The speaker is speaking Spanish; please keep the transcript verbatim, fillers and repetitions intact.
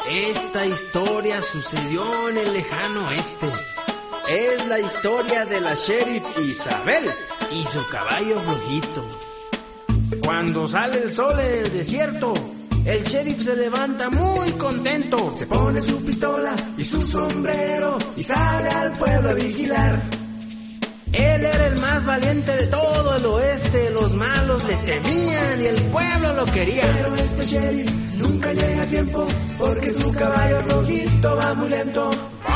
Esta historia sucedió en el lejano oeste. Es la historia de la sheriff Isabel y su caballo flojito. Cuando sale el sol en el desierto, el sheriff se levanta muy contento. Se pone su pistola y su sombrero y sale al pueblo a vigilar. Él era el más valiente de todo el oeste. Los malos le temían y el pueblo lo quería. Pero este sheriff nunca llega a tiempo, porque su caballo rojito va muy lento.